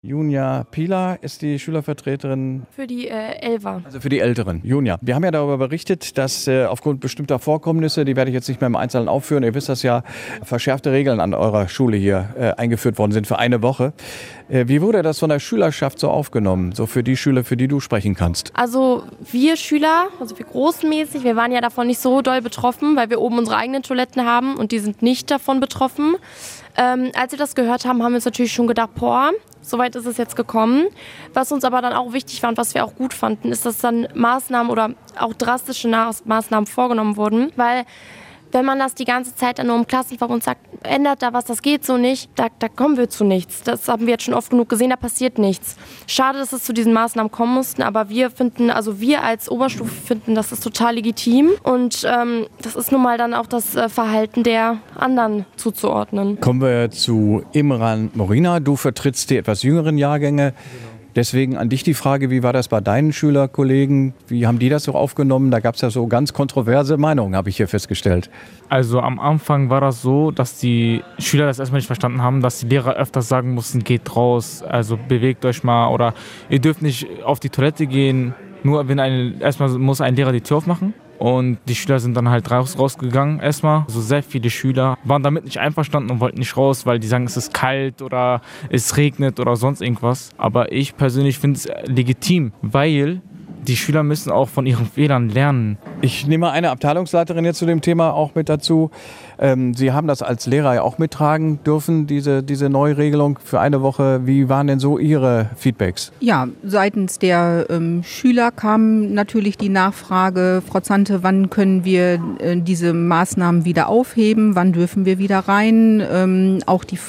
Junia Pilar ist die Schülervertreterin. Für die Elfer. Also für die Älteren. Junia, wir haben ja darüber berichtet, dass aufgrund bestimmter Vorkommnisse, die werde ich jetzt nicht mehr im Einzelnen aufführen, ihr wisst das ja, verschärfte Regeln an eurer Schule hier eingeführt worden sind für eine Woche. Wie wurde das von der Schülerschaft so aufgenommen, so für die Schüler, für die du sprechen kannst? Also wir Schüler, also wir großenmäßig, wir waren ja davon nicht so doll betroffen, weil wir oben unsere eigenen Toiletten haben und die sind nicht davon betroffen. Als wir das gehört haben, haben wir uns natürlich schon gedacht, boah, soweit ist es jetzt gekommen. Was uns aber dann auch wichtig war und was wir auch gut fanden, ist, dass dann Maßnahmen oder auch drastische Maßnahmen vorgenommen wurden, weil wenn man das die ganze Zeit dann nur im Klassenverbund sagt, ändert da was, das geht so nicht, da kommen wir zu nichts. Das haben wir jetzt schon oft genug gesehen, da passiert nichts. Schade, dass es zu diesen Maßnahmen kommen mussten, aber wir als Oberstufe finden, das ist total legitim und das ist nun mal dann auch das Verhalten der anderen zuzuordnen. Kommen wir zu Imran Morina. Du vertrittst die etwas jüngeren Jahrgänge. Deswegen an dich die Frage, wie war das bei deinen Schülerkollegen? Wie haben die das so aufgenommen? Da gab es ja so ganz kontroverse Meinungen, habe ich hier festgestellt. Also am Anfang war das so, dass die Schüler das erstmal nicht verstanden haben, dass die Lehrer öfters sagen mussten, geht raus, also bewegt euch mal oder ihr dürft nicht auf die Toilette gehen. Nur erstmal muss ein Lehrer die Tür aufmachen. Und die Schüler sind dann halt rausgegangen erstmal. Also sehr viele Schüler waren damit nicht einverstanden und wollten nicht raus, weil die sagen, es ist kalt oder es regnet oder sonst irgendwas. Aber ich persönlich finde es legitim, weil die Schüler müssen auch von ihren Fehlern lernen. Ich nehme mal eine Abteilungsleiterin jetzt zu dem Thema auch mit dazu. Sie haben das als Lehrer ja auch mittragen dürfen, diese Neuregelung für eine Woche. Wie waren denn so Ihre Feedbacks? Ja, seitens der Schüler kam natürlich die Nachfrage, Frau Zante, wann können wir diese Maßnahmen wieder aufheben, wann dürfen wir wieder rein?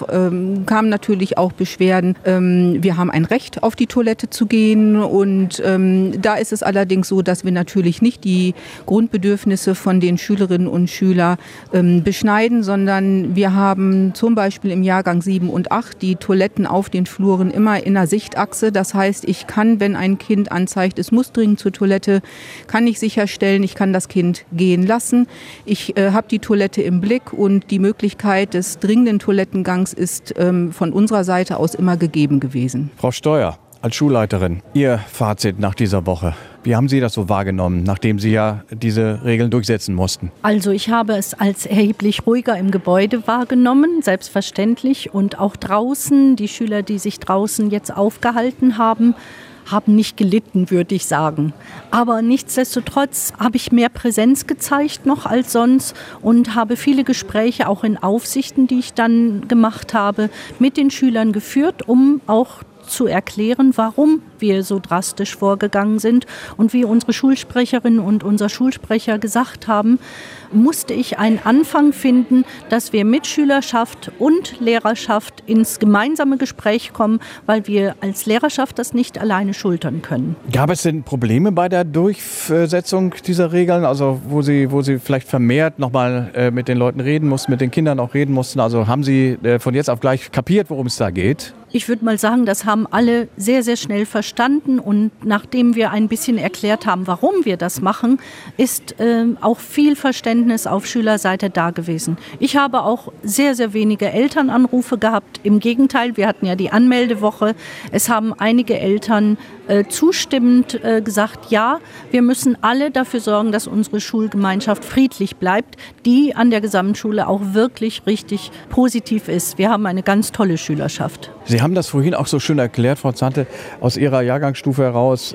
Kamen natürlich auch Beschwerden, wir haben ein Recht auf die Toilette zu gehen und da ist es allerdings so, dass wir natürlich nicht die Grundbedürfnisse von den Schülerinnen und Schülern beschneiden, sondern wir haben zum Beispiel im Jahrgang 7 und 8 die Toiletten auf den Fluren immer in der Sichtachse. Das heißt, ich kann, wenn ein Kind anzeigt, es muss dringend zur Toilette, kann ich sicherstellen, ich kann das Kind gehen lassen. Ich habe die Toilette im Blick und die Möglichkeit des dringenden Toilettengangs ist von unserer Seite aus immer gegeben gewesen. Frau Steuer, als Schulleiterin, Ihr Fazit nach dieser Woche. Wie haben Sie das so wahrgenommen, nachdem Sie ja diese Regeln durchsetzen mussten? Also ich habe es als erheblich ruhiger im Gebäude wahrgenommen, selbstverständlich. Und auch draußen, die Schüler, die sich draußen jetzt aufgehalten haben nicht gelitten, würde ich sagen. Aber nichtsdestotrotz habe ich mehr Präsenz gezeigt noch als sonst und habe viele Gespräche auch in Aufsichten, die ich dann gemacht habe, mit den Schülern geführt, um auch zu erklären, warum wir so drastisch vorgegangen sind. Und wie unsere Schulsprecherin und unser Schulsprecher gesagt haben, musste ich einen Anfang finden, dass wir mit Schülerschaft und Lehrerschaft ins gemeinsame Gespräch kommen, weil wir als Lehrerschaft das nicht alleine schultern können. Gab es denn Probleme bei der Durchsetzung dieser Regeln, also wo Sie vielleicht vermehrt nochmal mit den Leuten reden mussten, mit den Kindern auch reden mussten? Also haben Sie von jetzt auf gleich kapiert, worum es da geht? Ich würde mal sagen, das haben alle sehr, sehr schnell verstanden und nachdem wir ein bisschen erklärt haben, warum wir das machen, ist auch viel Verständnis auf Schülerseite da gewesen. Ich habe auch sehr, sehr wenige Elternanrufe gehabt. Im Gegenteil, wir hatten ja die Anmeldewoche. Es haben einige Eltern zustimmend gesagt, ja, wir müssen alle dafür sorgen, dass unsere Schulgemeinschaft friedlich bleibt, die an der Gesamtschule auch wirklich richtig positiv ist. Wir haben eine ganz tolle Schülerschaft. Sie haben das vorhin auch so schön erklärt, Frau Zante, aus Ihrer Jahrgangsstufe heraus.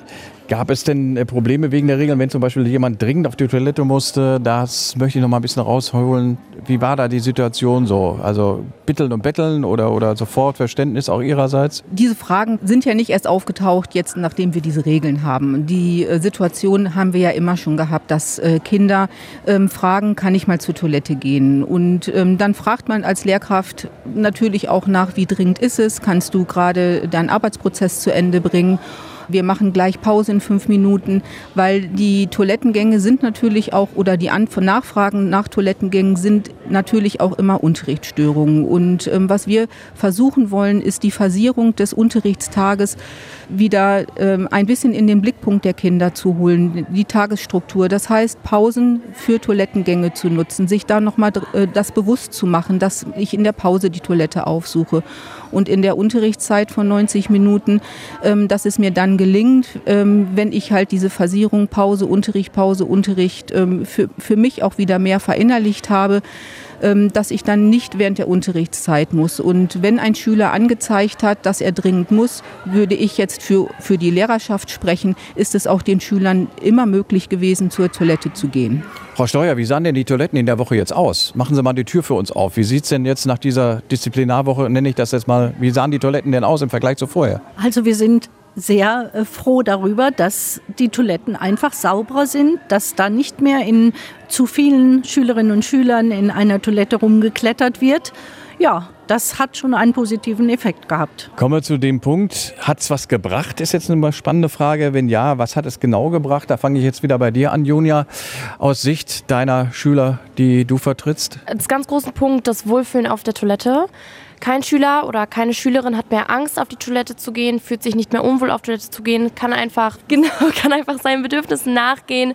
Gab es denn Probleme wegen der Regeln, wenn zum Beispiel jemand dringend auf die Toilette musste? Das möchte ich noch mal ein bisschen rausholen. Wie war da die Situation so? Also bitteln und betteln oder sofort Verständnis auch Ihrerseits? Diese Fragen sind ja nicht erst aufgetaucht, jetzt nachdem wir diese Regeln haben. Die Situation haben wir ja immer schon gehabt, dass Kinder fragen, kann ich mal zur Toilette gehen? Und dann fragt man als Lehrkraft natürlich auch nach, wie dringend ist es? Kannst du gerade deinen Arbeitsprozess zu Ende bringen? Wir machen gleich Pause in 5 Minuten, weil die Toilettengänge sind natürlich auch, oder die Nachfragen nach Toilettengängen sind natürlich auch immer Unterrichtsstörungen. Und was wir versuchen wollen, ist die Phasierung des Unterrichtstages wieder ein bisschen in den Blickpunkt der Kinder zu holen, die Tagesstruktur. Das heißt, Pausen für Toilettengänge zu nutzen, sich da nochmal das bewusst zu machen, dass ich in der Pause die Toilette aufsuche. und in der Unterrichtszeit von 90 Minuten, dass es mir dann gelingt, wenn ich halt diese Phasierung Pause, Unterricht, für mich auch wieder mehr verinnerlicht habe, dass ich dann nicht während der Unterrichtszeit muss. Und wenn ein Schüler angezeigt hat, dass er dringend muss, würde ich jetzt für die Lehrerschaft sprechen, ist es auch den Schülern immer möglich gewesen, zur Toilette zu gehen. Frau Steuer, wie sahen denn die Toiletten in der Woche jetzt aus? Machen Sie mal die Tür für uns auf. Wie sieht es denn jetzt nach dieser Disziplinarwoche, nenne ich das jetzt mal, wie sahen die Toiletten denn aus im Vergleich zu vorher? Also wir sind sehr froh darüber, dass die Toiletten einfach sauberer sind, dass da nicht mehr in zu vielen Schülerinnen und Schülern in einer Toilette rumgeklettert wird. Ja, das hat schon einen positiven Effekt gehabt. Kommen wir zu dem Punkt, hat es was gebracht? Ist jetzt eine spannende Frage. Wenn ja, was hat es genau gebracht? Da fange ich jetzt wieder bei dir an, Junia, aus Sicht deiner Schüler, die du vertrittst. Als ganz großen Punkt das Wohlfühlen auf der Toilette. Kein Schüler oder keine Schülerin hat mehr Angst, auf die Toilette zu gehen, fühlt sich nicht mehr unwohl, auf die Toilette zu gehen, kann einfach seinen Bedürfnissen nachgehen,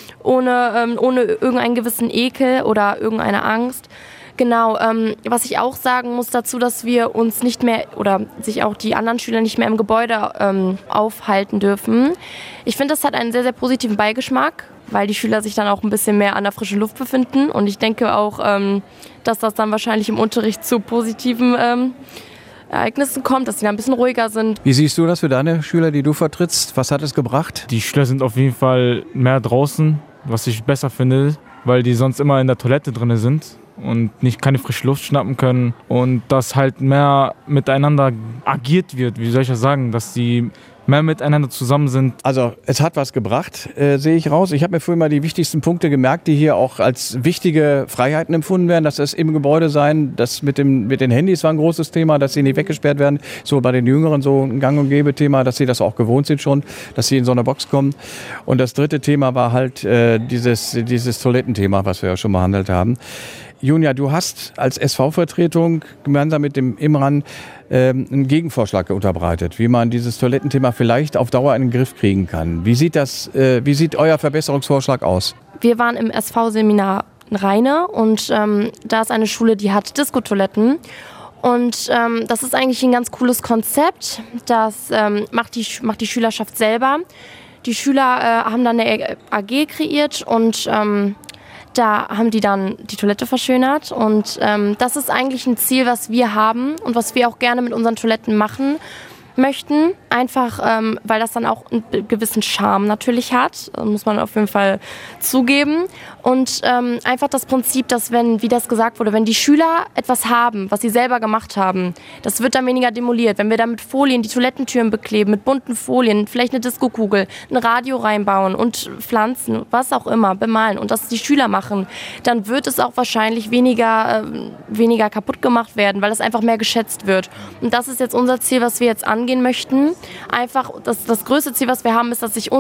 ohne irgendeinen gewissen Ekel oder irgendeine Angst. Genau, was ich auch sagen muss dazu, dass wir uns nicht mehr oder sich auch die anderen Schüler nicht mehr im Gebäude aufhalten dürfen. Ich finde, das hat einen sehr, sehr positiven Beigeschmack, weil die Schüler sich dann auch ein bisschen mehr an der frischen Luft befinden. Und ich denke auch, dass das dann wahrscheinlich im Unterricht zu positiven Ereignissen kommt, dass sie dann ein bisschen ruhiger sind. Wie siehst du das für deine Schüler, die du vertrittst? Was hat es gebracht? Die Schüler sind auf jeden Fall mehr draußen, was ich besser finde, weil die sonst immer in der Toilette drin sind und keine frische Luft schnappen können und dass halt mehr miteinander agiert wird, wie soll ich das sagen, dass die mehr miteinander zusammen sind. Also es hat was gebracht, sehe ich raus. Ich habe mir vorhin mal die wichtigsten Punkte gemerkt, die hier auch als wichtige Freiheiten empfunden werden. Dass es im Gebäude sein, das mit den Handys war ein großes Thema, dass sie nicht weggesperrt werden. So bei den Jüngeren so ein Gang- und Gäbe-Thema, dass sie das auch gewohnt sind schon, dass sie in so eine Box kommen. Und das dritte Thema war halt dieses Toilettenthema, was wir ja schon behandelt haben. Junia, du hast als SV-Vertretung gemeinsam mit dem Imran einen Gegenvorschlag unterbreitet, wie man dieses Toilettenthema vielleicht auf Dauer in den Griff kriegen kann. Wie sieht euer Verbesserungsvorschlag aus? Wir waren im SV-Seminar Rheine und da ist eine Schule, die hat Disco-Toiletten. Und das ist eigentlich ein ganz cooles Konzept. Das macht die Schülerschaft selber. Die Schüler haben dann eine AG kreiert und da haben die dann die Toilette verschönert und das ist eigentlich ein Ziel, was wir haben und was wir auch gerne mit unseren Toiletten machen möchten. Einfach, weil das dann auch einen gewissen Charme natürlich hat, muss man auf jeden Fall zugeben. Und einfach das Prinzip, dass wie das gesagt wurde, wenn die Schüler etwas haben, was sie selber gemacht haben, das wird dann weniger demoliert. Wenn wir da mit Folien die Toilettentüren bekleben, mit bunten Folien, vielleicht eine Diskokugel, ein Radio reinbauen und Pflanzen, was auch immer, bemalen und das die Schüler machen, dann wird es auch wahrscheinlich weniger kaputt gemacht werden, weil es einfach mehr geschätzt wird. Und das ist jetzt unser Ziel, was wir jetzt angehen möchten. Einfach das größte Ziel, was wir haben, ist, dass sich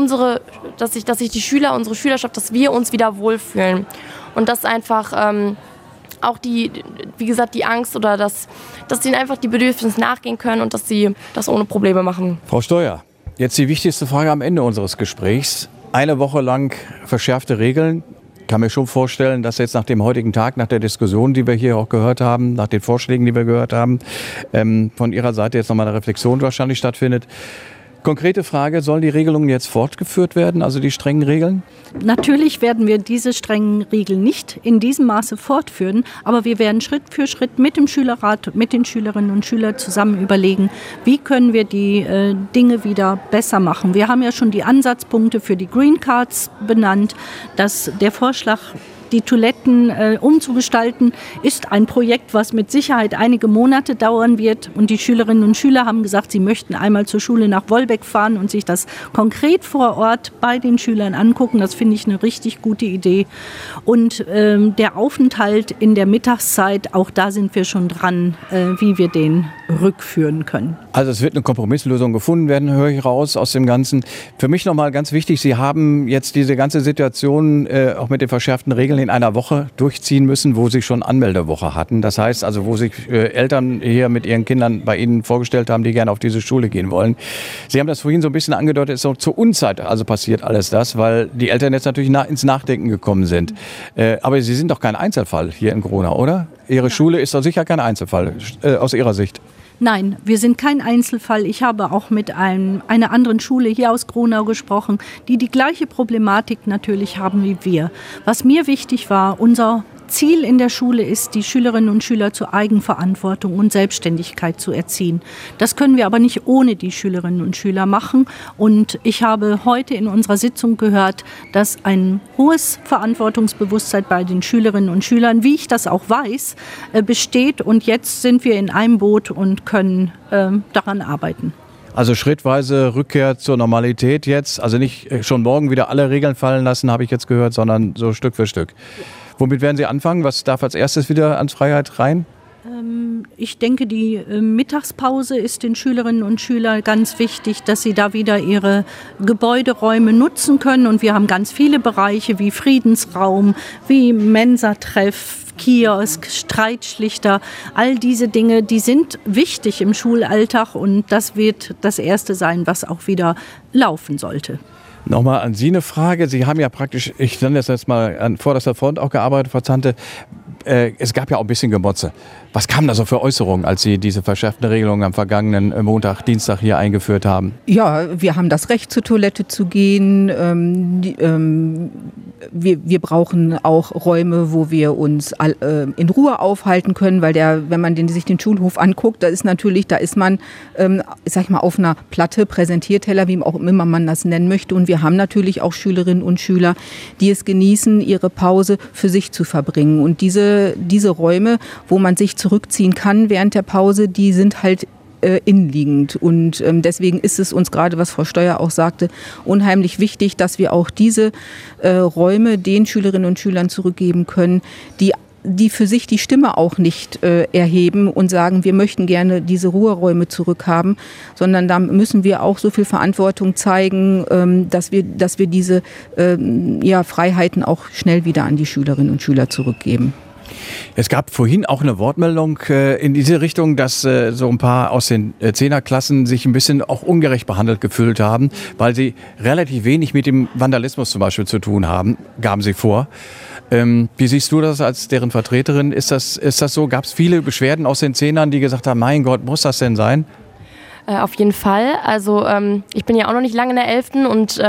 die Schüler, unsere Schülerschaft, dass wir uns wieder wohlfühlen. Und dass einfach auch wie gesagt, die Angst oder dass sie einfach die Bedürfnisse nachgehen können und dass sie das ohne Probleme machen. Frau Steuer, jetzt die wichtigste Frage am Ende unseres Gesprächs. Eine Woche lang verschärfte Regeln. Ich kann mir schon vorstellen, dass jetzt nach dem heutigen Tag, nach der Diskussion, die wir hier auch gehört haben, nach den Vorschlägen, die wir gehört haben, von Ihrer Seite jetzt nochmal eine Reflexion wahrscheinlich stattfindet. Konkrete Frage, sollen die Regelungen jetzt fortgeführt werden, also die strengen Regeln? Natürlich werden wir diese strengen Regeln nicht in diesem Maße fortführen, aber wir werden Schritt für Schritt mit dem Schülerrat, mit den Schülerinnen und Schülern zusammen überlegen, wie können wir die Dinge wieder besser machen. Wir haben ja schon die Ansatzpunkte für die Green Cards benannt, dass der Vorschlag, die Toiletten umzugestalten, ist ein Projekt, was mit Sicherheit einige Monate dauern wird. Und die Schülerinnen und Schüler haben gesagt, sie möchten einmal zur Schule nach Wolbeck fahren und sich das konkret vor Ort bei den Schülern angucken. Das finde ich eine richtig gute Idee. Und der Aufenthalt in der Mittagszeit, auch da sind wir schon dran, wie wir den rückführen können. Also es wird eine Kompromisslösung gefunden werden, höre ich raus aus dem Ganzen. Für mich nochmal ganz wichtig, Sie haben jetzt diese ganze Situation auch mit den verschärften Regeln in einer Woche durchziehen müssen, wo Sie schon Anmeldewoche hatten. Das heißt also, wo sich Eltern hier mit ihren Kindern bei Ihnen vorgestellt haben, die gerne auf diese Schule gehen wollen. Sie haben das vorhin so ein bisschen angedeutet, ist so zur Unzeit also passiert alles das, weil die Eltern jetzt natürlich ins Nachdenken gekommen sind. Aber Sie sind doch kein Einzelfall hier in Grona, oder? Ihre Schule ist doch sicher kein Einzelfall aus Ihrer Sicht. Nein, wir sind kein Einzelfall. Ich habe auch mit einer anderen Schule hier aus Gronau gesprochen, die gleiche Problematik natürlich haben wie wir. Was mir wichtig war, unser Ziel in der Schule ist, die Schülerinnen und Schüler zur Eigenverantwortung und Selbstständigkeit zu erziehen. Das können wir aber nicht ohne die Schülerinnen und Schüler machen. Und ich habe heute in unserer Sitzung gehört, dass ein hohes Verantwortungsbewusstsein bei den Schülerinnen und Schülern, wie ich das auch weiß, besteht. Und jetzt sind wir in einem Boot und können daran arbeiten. Also schrittweise Rückkehr zur Normalität jetzt. Also nicht schon morgen wieder alle Regeln fallen lassen, habe ich jetzt gehört, sondern so Stück für Stück. Womit werden Sie anfangen? Was darf als erstes wieder ans Freiheit rein? Ich denke, die Mittagspause ist den Schülerinnen und Schülern ganz wichtig, dass sie da wieder ihre Gebäuderäume nutzen können. Und wir haben ganz viele Bereiche wie Friedensraum, wie Mensatreff, Kiosk, Streitschlichter. All diese Dinge, die sind wichtig im Schulalltag und das wird das Erste sein, was auch wieder laufen sollte. Nochmal an Sie eine Frage. Sie haben ja praktisch, ich nenne das jetzt mal an vorderster Front auch gearbeitet, Frau Zante. Es gab ja auch ein bisschen Gemotze. Was kamen da so für Äußerungen, als Sie diese verschärften Regelungen am vergangenen Montag, Dienstag hier eingeführt haben? Ja, wir haben das Recht, zur Toilette zu gehen. Wir brauchen auch Räume, wo wir uns in Ruhe aufhalten können, weil wenn man sich den Schulhof anguckt, da ist man, sag ich mal, auf einer Platte, Präsentierteller, wie auch immer man das nennen möchte. Und wir haben natürlich auch Schülerinnen und Schüler, die es genießen, ihre Pause für sich zu verbringen. Und diese Räume, wo man sich zurückziehen kann während der Pause, die sind halt innenliegend. Und deswegen ist es uns gerade, was Frau Steuer auch sagte, unheimlich wichtig, dass wir auch diese Räume den Schülerinnen und Schülern zurückgeben können, die für sich die Stimme auch nicht erheben und sagen, wir möchten gerne diese Ruheräume zurückhaben, sondern da müssen wir auch so viel Verantwortung zeigen, dass wir diese Freiheiten auch schnell wieder an die Schülerinnen und Schüler zurückgeben. Es gab vorhin auch eine Wortmeldung in diese Richtung, dass so ein paar aus den Zehnerklassen sich ein bisschen auch ungerecht behandelt gefühlt haben, weil sie relativ wenig mit dem Vandalismus zum Beispiel zu tun haben, gaben sie vor. Wie siehst du das als deren Vertreterin? Ist das so? Gab es viele Beschwerden aus den Zehnern, die gesagt haben, mein Gott, muss das denn sein? Auf jeden Fall. Also ich bin ja auch noch nicht lange in der 11. und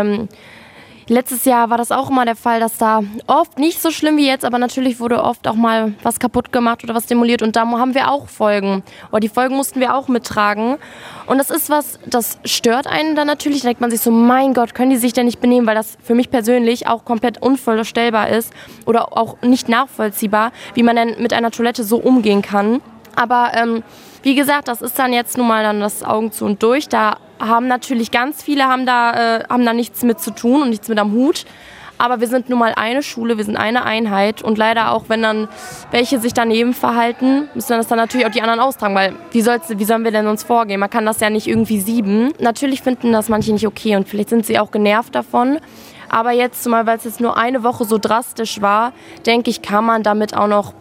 letztes Jahr war das auch immer der Fall, dass da oft, nicht so schlimm wie jetzt, aber natürlich wurde oft auch mal was kaputt gemacht oder was demoliert und da haben wir auch Folgen. Oder die Folgen mussten wir auch mittragen. Und das ist was, das stört einen dann natürlich. Da denkt man sich so, mein Gott, können die sich denn nicht benehmen, weil das für mich persönlich auch komplett unvorstellbar ist oder auch nicht nachvollziehbar, wie man denn mit einer Toilette so umgehen kann. Aber wie gesagt, das ist dann jetzt nun mal dann das Augen zu und durch. Da haben natürlich ganz viele haben da nichts mit zu tun und nichts mit am Hut. Aber wir sind nun mal eine Schule, wir sind eine Einheit. Und leider auch, wenn dann welche sich daneben verhalten, müssen das dann natürlich auch die anderen austragen. Weil wie sollen wir denn sonst vorgehen? Man kann das ja nicht irgendwie sieben. Natürlich finden das manche nicht okay und vielleicht sind sie auch genervt davon. Aber jetzt, zumal weil es jetzt nur eine Woche so drastisch war, denke ich, kann man damit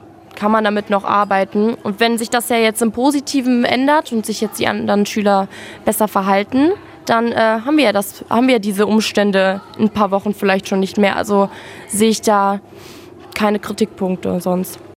noch arbeiten. Und wenn sich das ja jetzt im Positiven ändert und sich jetzt die anderen Schüler besser verhalten, dann haben wir diese Umstände in ein paar Wochen vielleicht schon nicht mehr. Also sehe ich da keine Kritikpunkte sonst.